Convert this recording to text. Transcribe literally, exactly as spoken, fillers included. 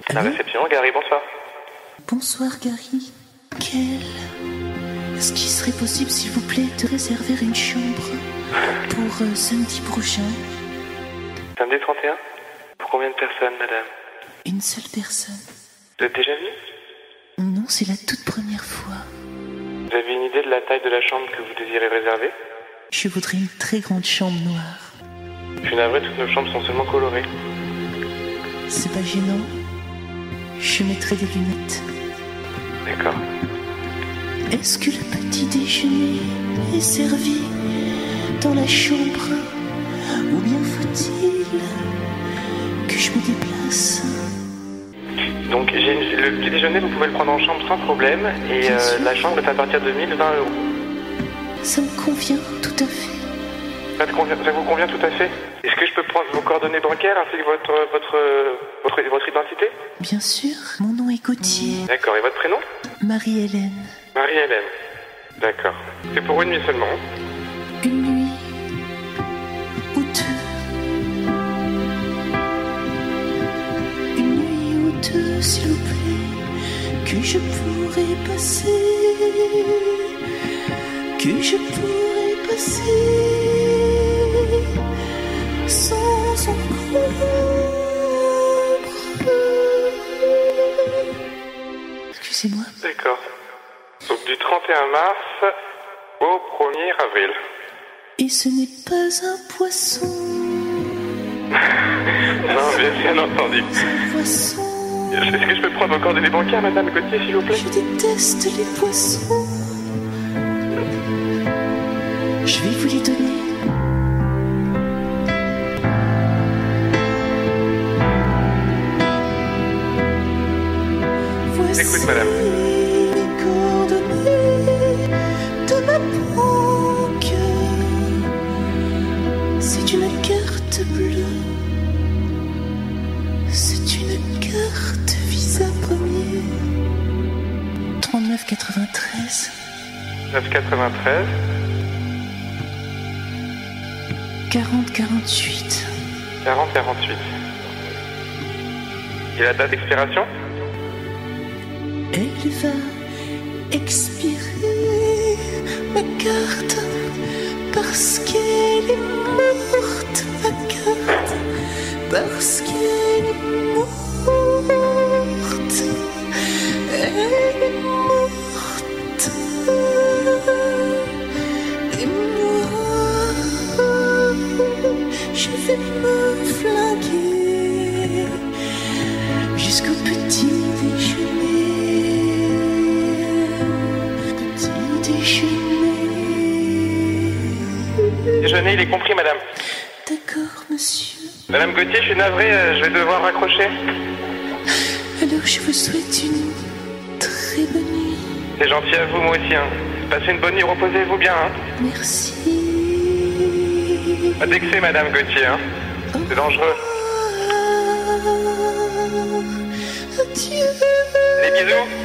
La réception, Gary, bonsoir. Bonsoir, Gary. Quel... Est-ce qu'il serait possible, s'il vous plaît, de réserver une chambre pour euh, samedi prochain? Samedi trente et un? Pour combien de personnes, madame? Une seule personne. Vous êtes déjà venu? Non, c'est la toute première fois. Vous avez une idée de la taille de la chambre que vous désirez réserver? Je voudrais une très grande chambre noire. Je suis navré, toutes nos chambres sont seulement colorées. C'est pas gênant. Je mettrai des lunettes. D'accord. Est-ce que le petit déjeuner est servi dans la chambre? Ou bien faut-il que je me déplace? Donc, j'ai une- le petit déjeuner, vous pouvez le prendre en chambre sans problème. Et euh, la chambre est à partir de mille vingt euros. Ça me convient tout à fait. Ça, te convient- ça vous convient tout à fait? Est-ce que je peux prendre vos coordonnées bancaires ainsi que votre, votre, votre, votre identité? Bien sûr, mon nom est Gauthier. D'accord. Et votre prénom? Marie-Hélène. Marie-Hélène. D'accord. C'est pour une nuit seulement. Une nuit ou deux. Une nuit ou deux, s'il vous plaît, que je pourrais passer, que je pourrais passer sans encombre. Excusez-moi. D'accord. Donc du trente et un mars au premier avril. Et ce n'est pas un poisson. Non, mais bien entendu. C'est un poisson. Est-ce que je peux prendre vos coordonnées bancaires, madame Gauthier, s'il vous plaît? Je déteste les poissons. Je vais vous les donner. Voici Écoute, madame. les coordonnées de ma banque. C'est une carte bleue. C'est une carte Visa Premier. trente-neuf quatre-vingt-treize. neuf quatre-vingt-treize. quarante quarante-huit. quarante quarante-huit. Et la date d'expiration? Elle va expirer, ma carte, parce qu'elle est morte, ma carte, parce qu'elle est morte, elle est morte, et moi, je vais me flinguer jusqu'au petit déjeuner. Déjeuner, il est compris, madame. D'accord, monsieur. Madame Gauthier, je suis navré, euh, je vais devoir raccrocher. Alors, je vous souhaite une très bonne nuit. C'est gentil à vous, moi aussi. Hein. Passez une bonne nuit, reposez-vous bien. Hein. Merci. Pas d'excès, madame Gauthier. Hein. C'est dangereux. Adieu. Les bisous.